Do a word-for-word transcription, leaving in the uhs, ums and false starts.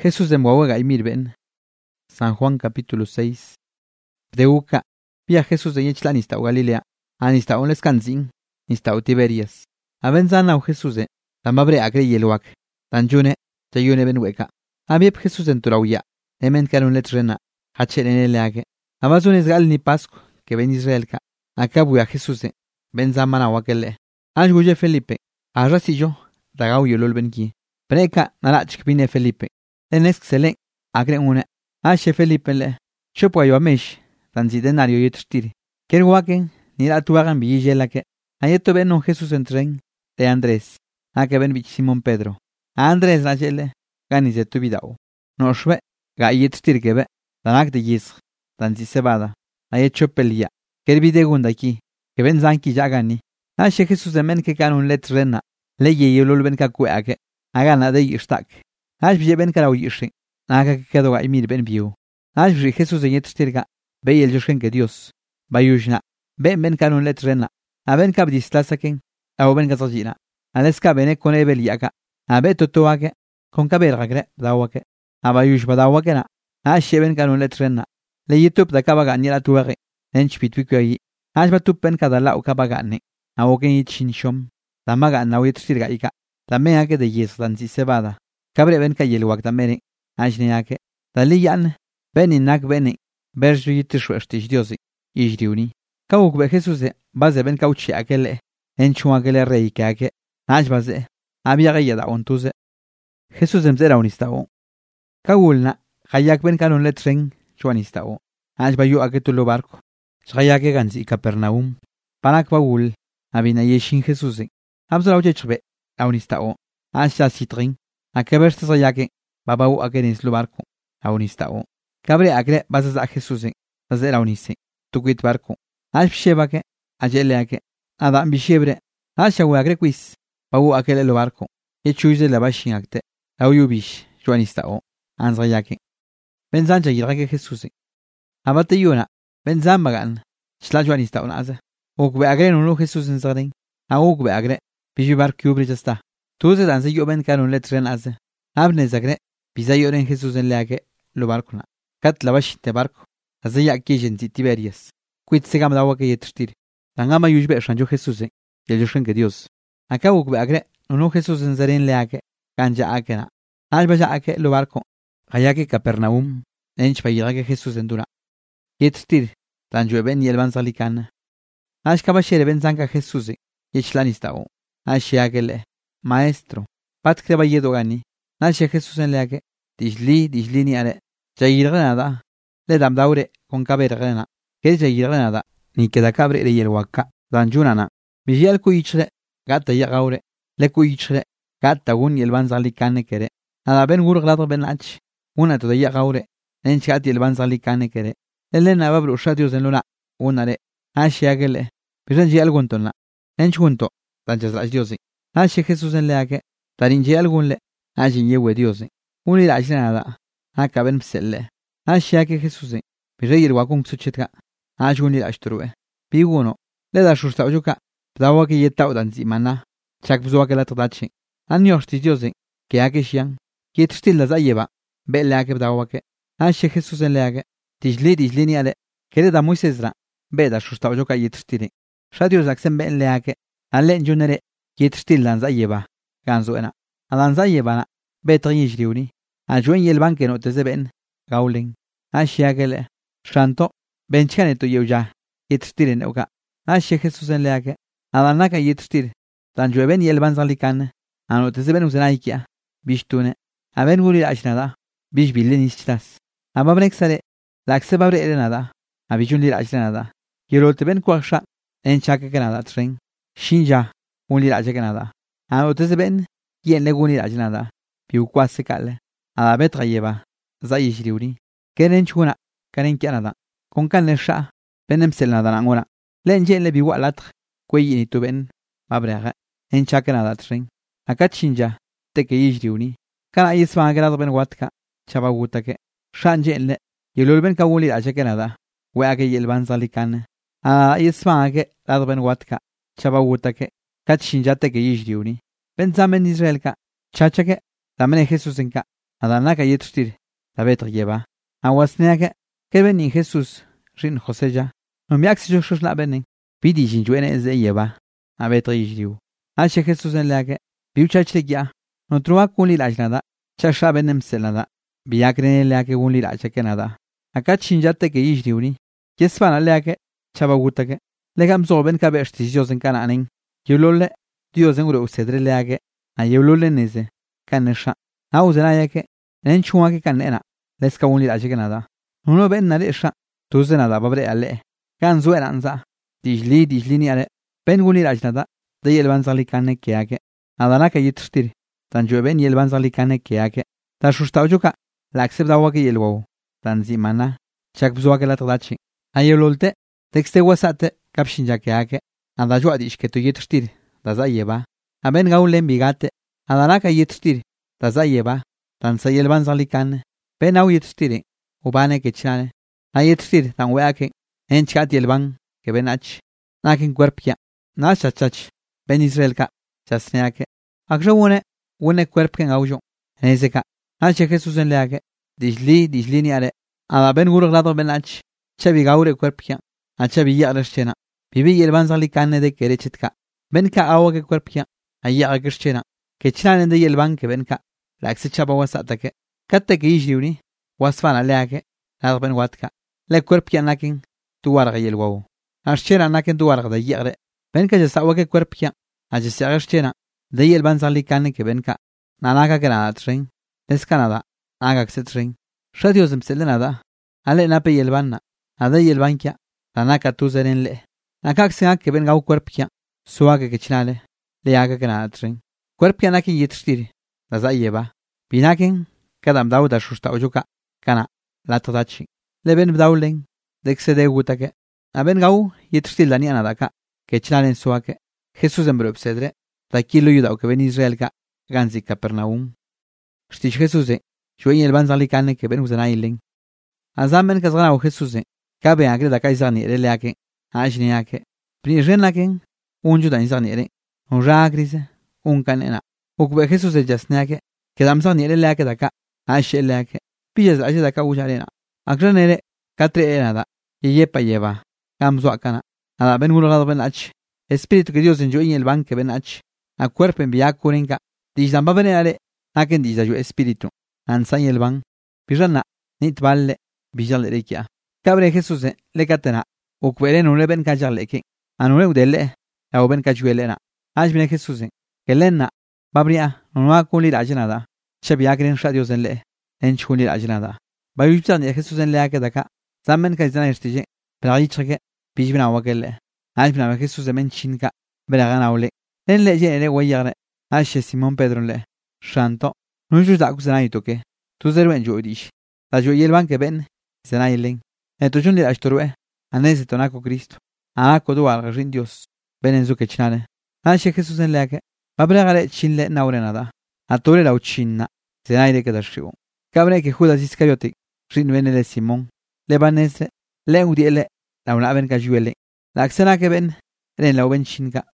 Jesús de Mwawaga y Mirben. San Juan capítulo seis. Pdeuca. Via Jesús de Yechla nistao Galilea. Anistao lescanzin. Nistao Tiberias. Avenzanao Jesús de. Tamabre agre yeluak. Tanjune. Tayune benweka. Abiep Jesús en Turauya. Emen carun letrena. Hachen en el age. Abazunes gal ni pasco. Que ven Israelka. Acabu a Jesús de. Benzamana wakele. Anjuye Felipe. Arrasillo. Dagau yolol benki. Preka narach pine Felipe. Enesk selen. Agre une. Ashe Felipe le. Chopo ayo amesh. Tanzi denario yetstiri. Kerwaken. Nira tuagan billigelake. Ayeto ben on Jesús en tren. De Andrés. A que ven bich Simón Pedro. A Andrés la jele. Ganis de tu vidao. No shwe. Ga yetstiri que ve. Danak de yisg. Tanzi cebada. Ayecho pelia. Kerbide gunda aquí. Que ven zanki ya gani. Ashe Jesús de men que can un let rena. Leye yolol ben kakuake. Agana de yistak. Ash bije ben karau yishi. Naga que quedó a emir ben viu. Ash bije Jesús de yetstirga. Ve el yoshen que Dios. Bayushna. Ben ben can un let rena. A ben kabdislasaken. A ben gazajina. Aleska bene con ebeliaka. A beto toake. Con kaberagre dawake. A bayush badawakena. Ash ben can un let rena. Le yitup da kabaga nila tuare. Ench pitwiki. Ash batup ben kadala o kabagane. A woken yichinshom. Tamaga na yetstirga ika. Tameake de yes tanzi cebada. Cabre ben kayelwak tamere. Ashneake. Taliyan. Beni nak beni. Berju yitishu estish diosi. Ijriuni. Kawuk be Jesús de. Baze ben kauchi akele. Enchu akele reikake. Ash baze. Abiaga yada ontuze. Jesús de mzera unistao. Kawulna. Kayak ben kanon letren. Chuanistao. Ash bayu aketulo barco. Shayake ganzi Capernaum. Panak bawul. Abina yeshin Jesús de. Abzala uchechbe. Aunistao. Asha sitrin. A que verste sayake. Babau a que nislo barco. Aunistao. Cabre agre basas a Jesús. Tazer aunise. Tuquit barco. Ash shebake. Ajeleake. Adam bishebre. Asha agre quiz. Bau aquele lo barco. E chuize la bashin acte. Auyubish. Juanistao. Anzayake. Benzanja yirake Jesús. Abate yuna. Benzambagan. Shla Juanistao naza. Okbe agre no Jesús en zarin. Augbe agre. Bijubar kubrijasta. Tuze danse yo ben kanun letren az. Abne zagre. Biza yoren Jesús en leake. Lo barcona. Kat la bash te barco. Azaya kijen Tiberias. Quit segam dawa que yetrstir. Tangama yujbe shanjo Jesús. Y yoshen que Dios. Acá ukbe agre. No Jesús en zaren leake. Kanja akena. Albaya ake lo barco. Hayake Capernaum. Ench payirake Jesús en dura. Yetrstir. Tanjo ben y el van salikan. Ash kabashere ben zanka Jesús. Yechlanistao. Ashiagele. Maestro. Pat creba yedogani. Nashe Jesús en leake. Dishli, dishli ni are. Jayirganada. Le dam daure con cabergana. Que jayirganada. Ni que da cabre de yelwaka. Danjunana. Vigial kuichre. Gata yagaure. Le kuichre. Gata un yelban zalikane kere. Nada ben gurglado ben ach. Una to de yagaure. Enchat yelban zalikane kere. Elena babru shatios en luna. Unare. Ashiagele. Pisanji alguntona. Enchunto. Tanchas las diosi. Ashe Jesús en leake. Tarinje algun le. Ashe yewe diosi. Unir ashenada. Akaben pselle. Ashe ake Jesús. Pireyir wakung suchetka. Ashe unir ashtrue. Piguno. Le da shusta ojuka. Pdawa que yeta udanzi mana. Chak bzua que la tadachi. Anyoshti diosi. Que ake shian. Yetstil las ayeva. Be leake pdawa que. Ashe Jesús en leake. Tijli tijli ni ale. Kere da Moisesra. Be da shusta ojuka yetstiri. Shadios aksen be leake. Allen junere. Yetstil lanza yeba. Ganzoena. Alanza yebana. Betri yjriuni. Ajuen yelban que no te zeben. Gauling. Ashiagele. Shanto. Benchaneto yeuja. Yetstil en oka. Ashe Jesús en leake. Alanaka yetstil. Tanjueben yelban zalikan. Ano te zeben usenaikia. Bishtune. Aben guri ashnada. Bish bilin ishtas. Ababnek sare. Lakse babre erenada. Abijun lir ashrenada. Yerolte ben kwaksha. En chake kanada tren. Shinja. Un lir ajekanada. Ano te zeben. Yen leguni ajenada. Piu kwase kale. A la betra lleva. Zayishriuri. Keren chuna. Karen kianada. Con kan le sha. Benem selnada nangona. Len jen le biwa latre. Kwe ni tu ben. Mabrega. En chakanada tren. Akat shinja. Teke yishriuni. Kana yisma agrado ben watka. Chaba wutake. Shan jen le. Yelul ben kawuli ajekanada. Weake yelban zalikan. A yisma age lado ben watka. Chaba wutake. Kat shinja teke yishriuni. Pensamen Israelka. Chachake. Tamene Jesús enka. Adanaka yetshtir, la betr yeba. Awasneake, ke beni Jesús, rin Joseja. No miaksi jo shoshla benen. Pidi jinjuene ze yeba. A betr yijliu. Ache Jesús en leake. Biuchachlik ya. No truak kunli lajnada. Chasha benem selada. Biakrene leake kunli lachake nada. Aka chinjate ke yijliuni. Yesvana leake. Chabagutake. Legam zoben ka beshti josen kananin. Yulole. Dios en uro usedre leake. A yulole neze. Kanesha. Na uzenayake. Nenchuake kanena. Leska kunli lachake nada. Uno ben nalesha. Tuze nada babre ale. Kan zueranza. Dijli dijli ni ale. Ben kunli lachnada. De yelbanzali kane keake. Adanaka yitshtir. Tan jueben yelbanzali kane keake. Ta shushtaojuka. La akseptawake yelwaw. Tan zimana. Chak bzuake la tadachi. Ayololte. Texte wasate. Kapshinja keake. Adajua dishketu yitshtir. Daza yeba. Aben gaulen bigate. Adanaka yitshtir. Daza yeba. Tan sa yelbanzali kane. Ben au yitshtir. Ubane ke chane. Ayitshtir. Tan weake. Enchkat yelban. Que ben ach. Nakin cuerpia. Nasha chach. Ben Israel ka. Chasneake. Akjo une. Une cuerpken aujo. Nezeka. Ache Jesús en leake. Dijli, dijli ni are. Ada ben gurglado ben ach. Chabi gaure cuerpia. Achabi ya reshchena. Bibi yelbanzali kane de kerechetka. Ben ka awake cuerpia. Aya agreshchena. Que chane de yelban que ben ka. La exechaba wasatake. Katte que ishliuni. Wasfana leake. La ben watka. Le cuerpia nakin. Tu warga yelwaw. Archera nakin tu warga de yagre. Ben ka jasawake cuerpia. Ajese archena. De yelbanzali kane que ben ka. Nanaka que nada tren. Es Canadá. Naga que se tren. Shadios emsele nada. Ale nape yelbanna. Ade yelbankia. Nanaka tu zerenle. Nakak se que ben gau cuerpia. Suake que chinale. Le haga que nada tren. Cuerpia nakin yetstiri. Daza yeba. Binakin. Kadam dauda shusta ojuka. Kana. La todachi. Le ben daulen. Dexe de gutake. A ben gau yetrstil dani anadaka. Que chinalen suake. Jesús en brobsedre. Takilo yudau que ben Israel ka. Ganzi Capernaum. Shtish Jesús. Shuen el banzali kane que ben uzanailen. Azamen kazgana o Jesús. Kabe agre da kaizani ereleake. Ashniake. Prijenlaken. Un juda inzani ere. Un ragrise. Un kanena. Ukbe Jesús de jasneake. Que damzani ereleake daka. Asheleake. Pillas aje daka ujarena. Agrenere. Katre erada. Yepa lleva. Kamzo akana. Ada ben gulgado ben ach. Espíritu que Dios enjoy en el banque ben ach. A cuerpo envía curenca. Dijamba benare. Naken dijayu espíritu. Ansan el ban. Pirana. Nit valle. Bijal rekia. Cabre Jesús le catena. Ukvere no le ben kajaleki. Anule udele. La ben kajuelena. Ajmine Jesús. Kelena. Babria. No va a culir ajenada. Shabia kren shadios en le. En chulir ajenada. Bayuchan de Jesús en le akadaka. Zaman kazana estije. Prayichake. Bijbina wakelle. Ajmina Jesús de menchinka. Beragana ole. En le jene wayare. Ashe Simón Pedro le. Shanto. No jus da kusana toke. Tu zero en jodish. La joyel ban que ben. Zanailen. En tu junli ashtorwe. Anese tonako Cristo. Ah, kodu algarin Dios. Ben en zuke chinane. Ashe Jesús en leake. Babregare chinle naurenada. Atore la uchinna. Zanaile que dashivo. Cabre que Judas Iscariote. Rin venele Simón. Lebanese. Le udiele. La una ben cajuele. La axena que ben. En la uben chinga.